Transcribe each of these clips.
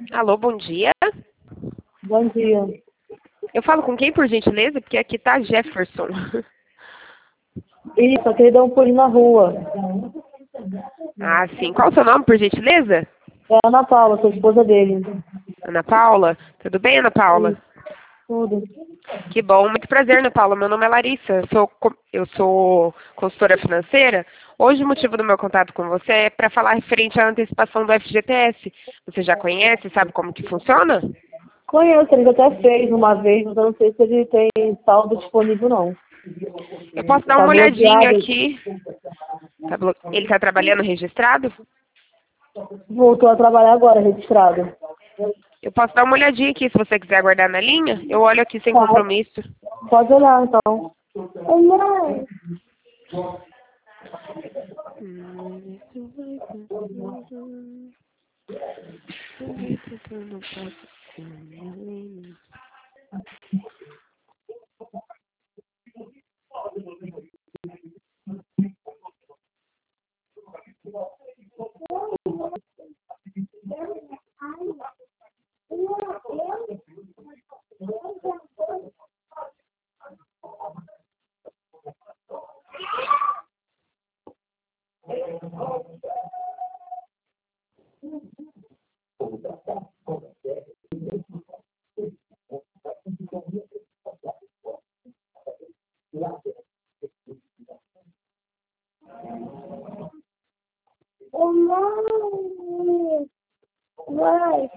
Alô, bom dia. Bom dia. Eu falo com quem, por gentileza? Porque aqui tá Jefferson. Isso, aquele deu um pulinho na rua. Ah, sim. Qual o seu nome, por gentileza? É a Ana Paula, sou esposa dele. Ana Paula. Tudo bem, Ana Paula? Isso, tudo. Que bom. Muito prazer, Ana Paula. Meu nome é Larissa. Eu sou consultora financeira. Hoje o motivo do meu contato com você é para falar referente à antecipação do FGTS. Você já conhece, sabe como que funciona? Conheço, ele até fez uma vez, mas eu não sei se ele tem saldo disponível, não. Eu posso dar Tá uma olhadinha bloqueado. aqui. Ele está trabalhando registrado? Voltou a trabalhar agora, registrado. Eu posso dar uma olhadinha aqui se você quiser aguardar na linha. Eu olho aqui sem Tá. compromisso. Pode olhar, então. Mãe. Vai.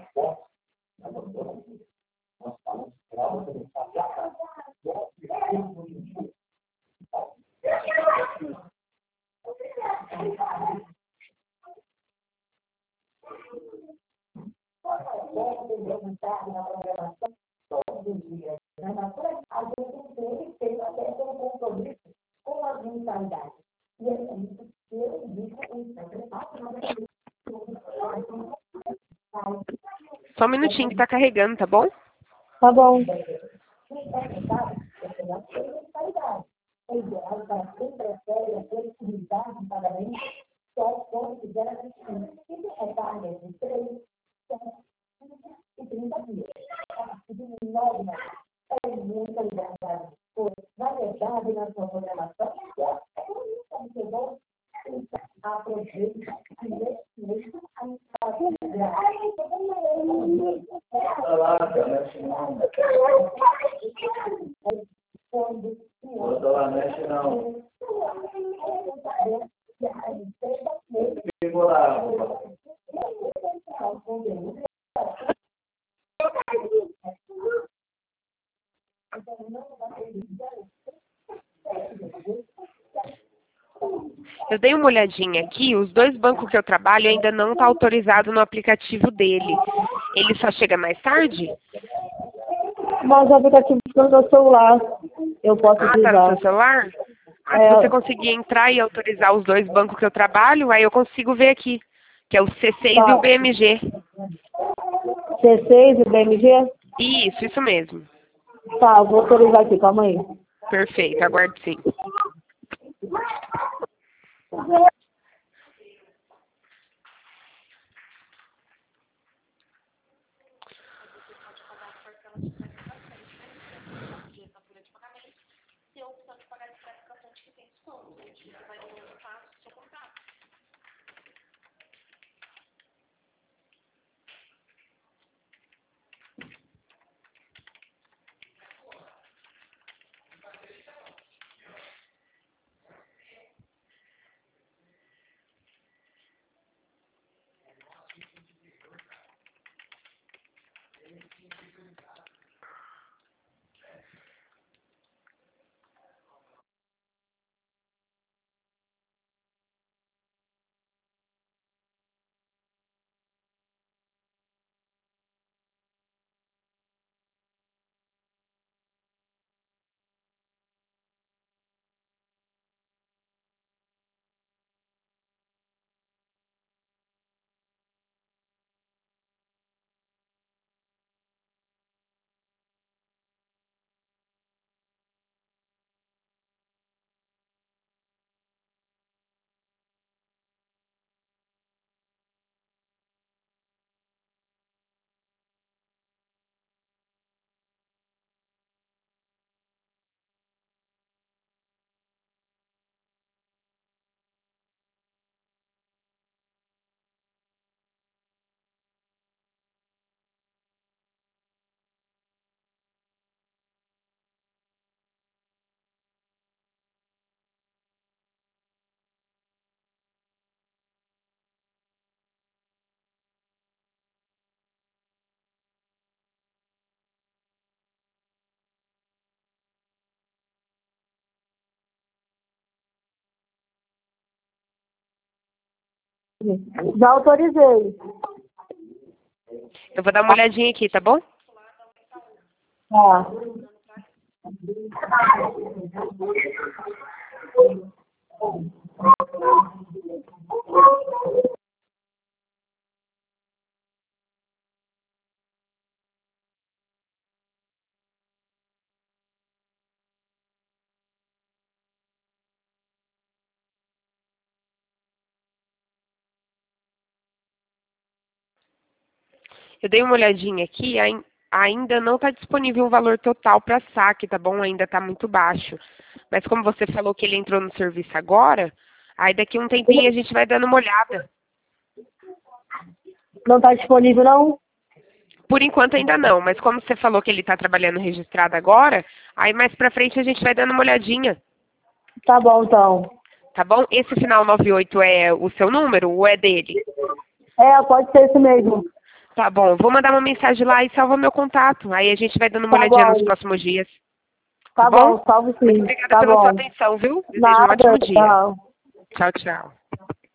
Só um minutinho que tá carregando, tá bom? Tá bom. Bota lá, mexe não. Pegou lá. Eu dei uma olhadinha aqui, os dois bancos que eu trabalho ainda não tá autorizado no aplicativo dele. Ele só chega mais tarde? Mas o aplicativo fica no meu celular. Eu posso Ah, tá no utilizar. seu celular? Ah, se É, você conseguir entrar e autorizar os dois bancos que eu trabalho, aí eu consigo ver aqui, que é o C6 e o tá. BMG. C6 e BMG? Isso mesmo. Tá, vou autorizar aqui, calma aí. Perfeito, aguardo sim. Já autorizei. Eu vou dar uma olhadinha aqui, tá bom? Tá. Eu dei uma olhadinha aqui, ainda não está disponível o valor total para saque, tá bom? Ainda está muito baixo. Mas como você falou que ele entrou no serviço agora, aí daqui um tempinho a gente vai dando uma olhada. Não está disponível, não? Por enquanto ainda não, mas como você falou que ele está trabalhando registrado agora, aí mais pra frente a gente vai dando uma olhadinha. Tá bom, então. Tá bom? Esse final 98 é o seu número ou é dele? Pode ser isso mesmo. Tá bom, vou mandar uma mensagem lá e salva meu contato. Aí a gente vai dando uma Tá olhadinha bom. nos próximos dias. Tá bom, salve Muito sim. obrigada Tá pela sua bom. atenção, viu? Desejo um Nada, ótimo dia. tchau. Tchau, tchau.